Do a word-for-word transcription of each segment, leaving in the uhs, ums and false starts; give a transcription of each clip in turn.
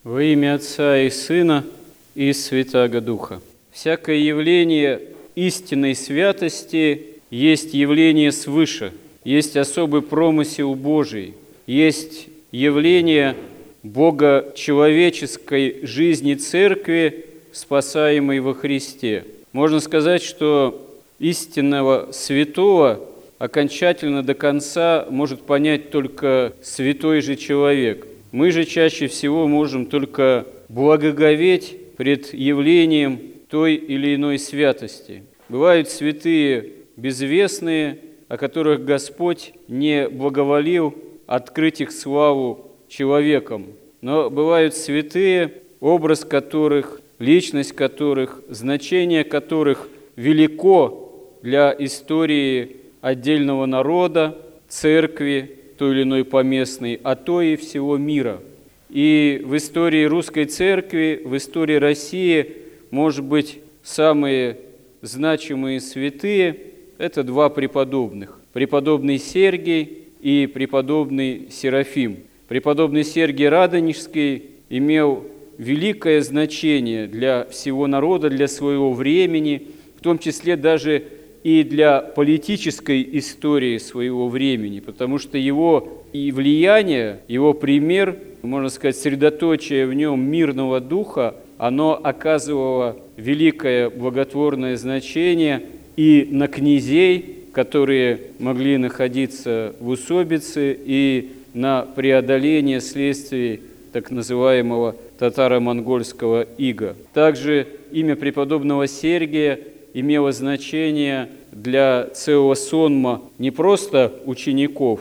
Во имя Отца и Сына и Святаго Духа. Всякое явление истинной святости есть явление свыше, есть особый промысел Божий, есть явление богочеловеческой жизни Церкви, спасаемой во Христе. Можно сказать, что истинного святого окончательно до конца может понять только святой же человек. Мы же чаще всего можем только благоговеть пред явлением той или иной святости. Бывают святые безвестные, о которых Господь не благоволил открыть их славу человеком. Но бывают святые, образ которых, личность которых, значение которых велико для истории отдельного народа, церкви, той или иной поместной, а то и всего мира. И в истории русской церкви, в истории России, может быть, самые значимые святые – это два преподобных. Преподобный Сергий и преподобный Серафим. Преподобный Сергий Радонежский имел великое значение для всего народа, для своего времени, в том числе даже и для политической истории своего времени, потому что его и влияние, его пример, можно сказать, средоточие в нем мирного духа, оно оказывало великое благотворное значение и на князей, которые могли находиться в усобице, и на преодоление следствий так называемого татаро-монгольского ига. Также имя преподобного Сергия имело значение для целого сонма не просто учеников,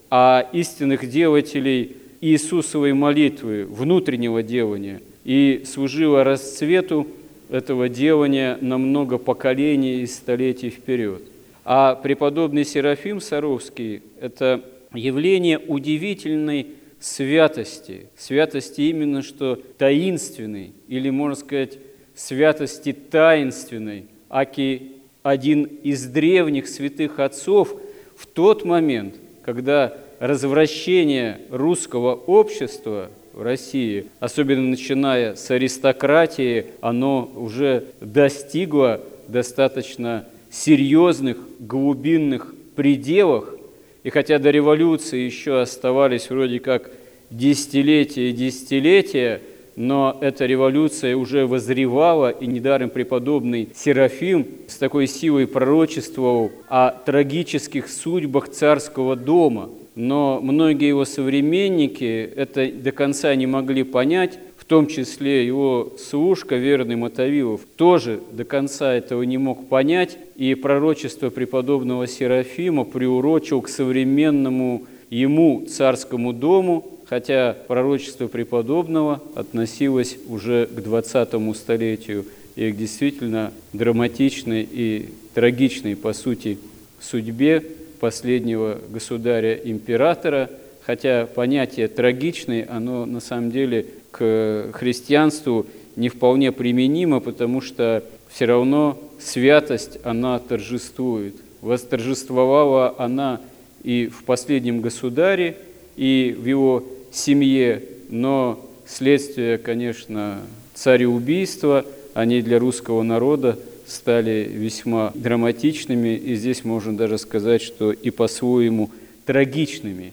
а истинных делателей Иисусовой молитвы, внутреннего делания, и служило расцвету этого делания на много поколений и столетий вперед. А преподобный Серафим Саровский – это явление удивительной святости, святости именно что таинственной, или, можно сказать, святости таинственной, аки один из древних святых отцов в тот момент, когда развращение русского общества в России, особенно начиная с аристократии, оно уже достигло достаточно серьезных глубинных пределов, и хотя до революции еще оставались вроде как десятилетия и десятилетия, но эта революция уже возревала, и недаром преподобный Серафим с такой силой пророчествовал о трагических судьбах царского дома. Но многие его современники это до конца не могли понять, в том числе его служка, верный Мотовилов, тоже до конца этого не мог понять, и пророчество преподобного Серафима приурочил к современному ему царскому дому, хотя пророчество преподобного относилось уже к двадцатому столетию и к действительно драматичной и трагичной, по сути, судьбе последнего государя-императора, хотя понятие «трагичный», оно на самом деле к христианству не вполне применимо, потому что все равно святость, она торжествует. Восторжествовала она и в последнем государе, и в его семье, но следствие, конечно, цареубийства, они для русского народа стали весьма драматичными, и здесь можно даже сказать, что и по-своему трагичными.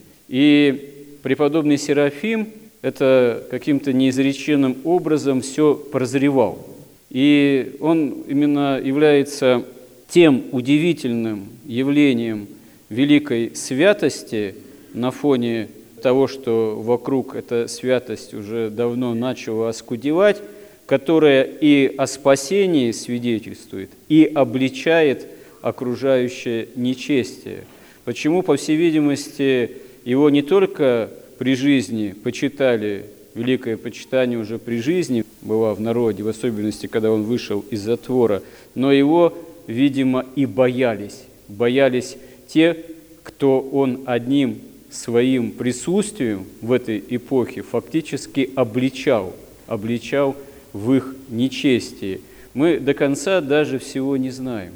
И преподобный Серафим это каким-то неизреченным образом все прозревал. И он именно является тем удивительным явлением великой святости на фоне того, что вокруг эта святость уже давно начала оскудевать, которая и о спасении свидетельствует, и обличает окружающее нечестие. Почему, по всей видимости, его не только при жизни почитали, великое почитание уже при жизни было в народе, в особенности, когда он вышел из затвора, но его, видимо, и боялись. Боялись те, кто он одним своим присутствием в этой эпохе фактически обличал, обличал в их нечестии. Мы до конца даже всего не знаем.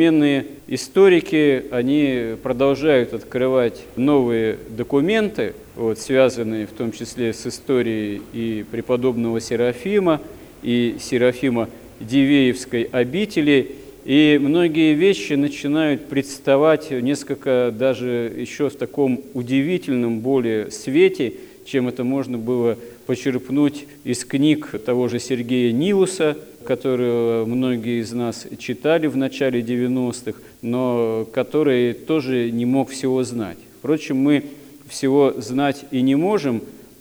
Современные историки, они продолжают открывать новые документы, вот, связанные в том числе с историей и преподобного Серафима, и Серафима Дивеевской обители, и многие вещи начинают представать несколько даже еще в таком удивительном более свете, чем это можно было почерпнуть из книг того же Сергея Нилуса, которого многие из нас читали в начале девяностых, но который тоже не мог всего знать. Впрочем, мы всего знать и не можем,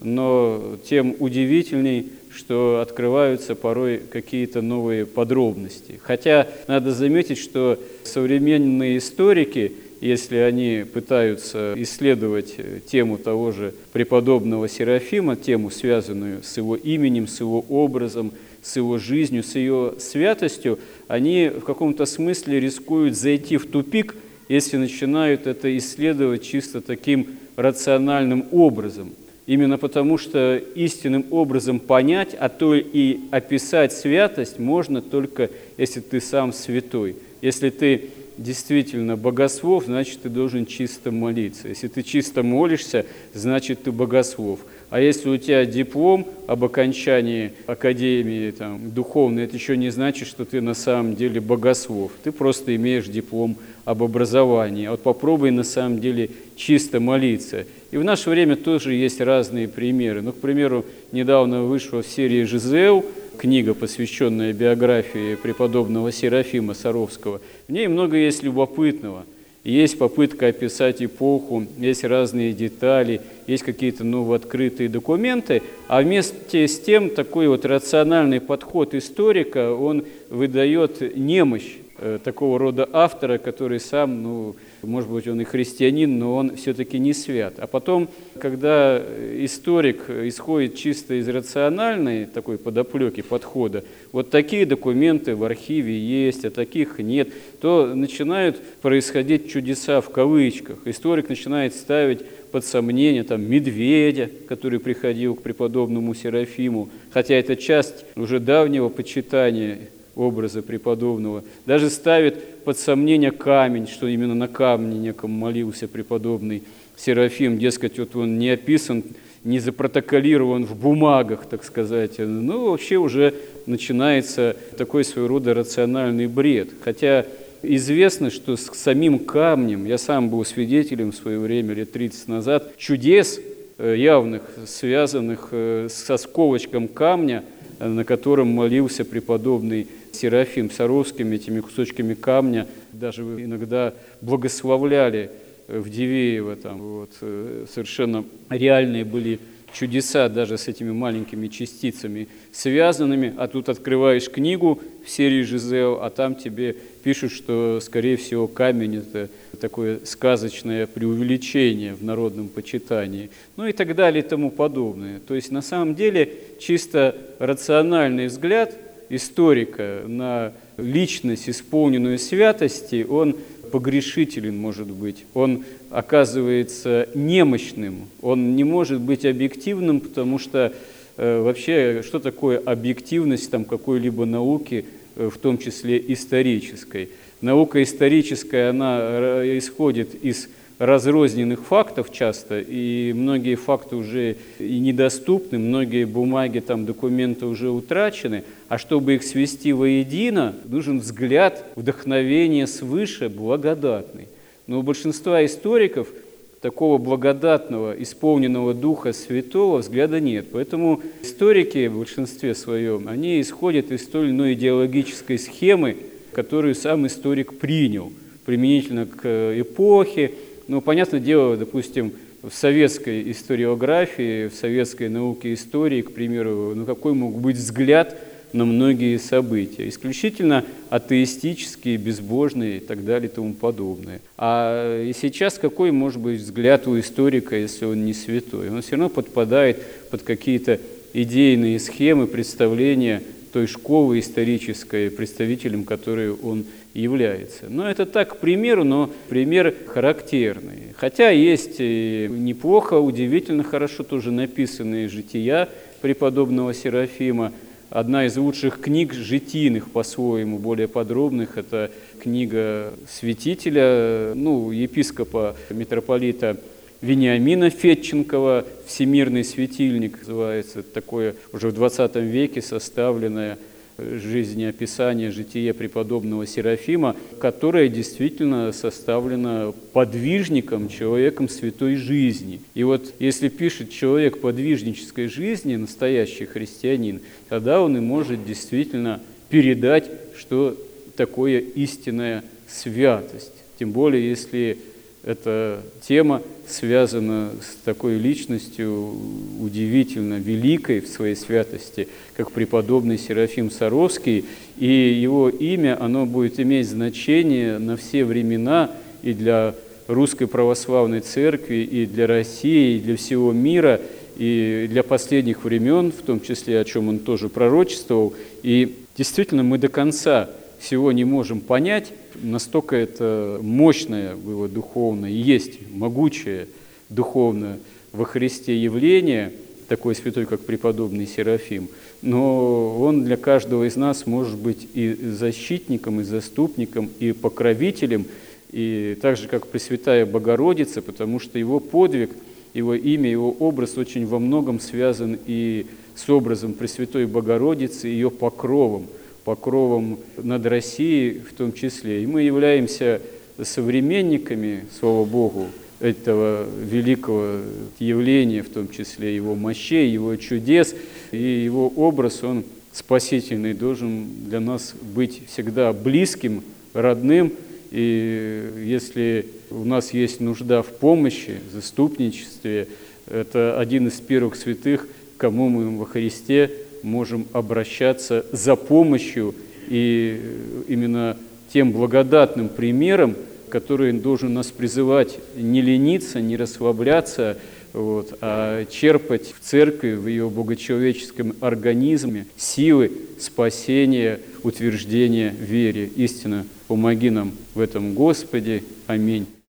но тем удивительней, что открываются порой какие-то новые подробности. Хотя надо заметить, что современные историки, если они пытаются исследовать тему того же преподобного Серафима, тему, связанную с его именем, с его образом, с его жизнью, с ее святостью, они в каком-то смысле рискуют зайти в тупик, если начинают это исследовать чисто таким рациональным образом. Именно потому, что истинным образом понять, а то и описать святость можно только, если ты сам святой. Если ты действительно богослов, значит, ты должен чисто молиться. Если ты чисто молишься, значит, ты богослов. А если у тебя диплом об окончании академии там, духовной, это еще не значит, что ты на самом деле богослов. Ты просто имеешь диплом об образовании. А вот попробуй на самом деле чисто молиться. И в наше время тоже есть разные примеры. Ну, к примеру, недавно вышла в серии «Жизел» книга, посвященная биографии преподобного Серафима Саровского. В ней много есть любопытного. Есть попытка описать эпоху, есть разные детали, есть какие-то новооткрытые документы, а вместе с тем такой вот рациональный подход историка, он выдает немощь э, такого рода автора, который сам, ну, может быть, он и христианин, но он все-таки не свят. А потом, когда историк исходит чисто из рациональной такой подоплеки, подхода, вот такие документы в архиве есть, а таких нет, то начинают происходить чудеса в кавычках. Историк начинает ставить под сомнение там, медведя, который приходил к преподобному Серафиму, хотя это часть уже давнего почитания образа преподобного, даже ставит под сомнение камень, что именно на камне неком молился преподобный Серафим, дескать, вот он не описан, не запротоколирован в бумагах, так сказать. Ну, вообще уже начинается такой своего рода рациональный бред. Хотя известно, что с самим камнем, я сам был свидетелем в свое время, лет тридцать назад, чудес явных, связанных с осколочком камня, на котором молился преподобный Серафим Саровским, этими кусочками камня даже иногда благословляли в Дивеево. Там, вот, совершенно реальные были чудеса даже с этими маленькими частицами связанными. А тут открываешь книгу в серии «Жизел», а там тебе пишут, что, скорее всего, камень – это такое сказочное преувеличение в народном почитании, ну и так далее и тому подобное. То есть, на самом деле, чисто рациональный взгляд историка на личность, исполненную святости, он погрешителен может быть, он оказывается немощным, он не может быть объективным, потому что э, вообще что такое объективность там, какой-либо науки, э, в том числе исторической? Наука историческая, она исходит из разрозненных фактов часто, и многие факты уже и недоступны, многие бумаги, там, документы уже утрачены, а чтобы их свести воедино, нужен взгляд, вдохновение свыше, благодатный. Но у большинства историков такого благодатного, исполненного Духа Святого взгляда нет. Поэтому историки в большинстве своем, они исходят из той или иной идеологической схемы, которую сам историк принял применительно к эпохе. Ну, понятное дело, допустим, в советской историографии, в советской науке истории, к примеру, ну, какой мог быть взгляд на многие события? Исключительно атеистические, безбожные и так далее и тому подобное. А и сейчас какой может быть взгляд у историка, если он не святой? Он все равно подпадает под какие-то идейные схемы, представления той школы исторической, представителем которой он является. Но это так, к примеру, но пример характерный. Хотя есть и неплохо, удивительно хорошо тоже написанные жития преподобного Серафима. Одна из лучших книг житийных, по-своему, более подробных, это книга святителя, ну, епископа, митрополита Вениамина Федченкова «Всемирный светильник» называется. Это такое уже в двадцатом веке составленное жизнеописание, житие преподобного Серафима, которое действительно составлено подвижником, человеком святой жизни. И вот если пишет человек подвижнической жизни, настоящий христианин, тогда он и может действительно передать, что такое истинная святость. Тем более, если эта тема связана с такой личностью удивительно великой в своей святости, как преподобный Серафим Саровский, и его имя, оно будет иметь значение на все времена и для Русской Православной Церкви, и для России, и для всего мира, и для последних времен, в том числе, о чем он тоже пророчествовал. И действительно, мы до конца всего не можем понять, настолько это мощное было духовное, и есть могучее духовное во Христе явление, такой святой, как преподобный Серафим, но он для каждого из нас может быть и защитником, и заступником, и покровителем, и так же, как Пресвятая Богородица, потому что его подвиг, его имя, его образ очень во многом связан и с образом Пресвятой Богородицы, ее покровом, покровом над Россией в том числе. И мы являемся современниками, слава Богу, этого великого явления, в том числе его мощей, его чудес, и его образ, он спасительный, должен для нас быть всегда близким, родным. И если у нас есть нужда в помощи, заступничестве, это один из первых святых, к кому мы во Христе можем обращаться за помощью и именно тем благодатным примером, который должен нас призывать не лениться, не расслабляться, вот, а черпать в церкви, в ее богочеловеческом организме силы спасения, утверждения в вере. Истинно, помоги нам в этом, Господи. Аминь.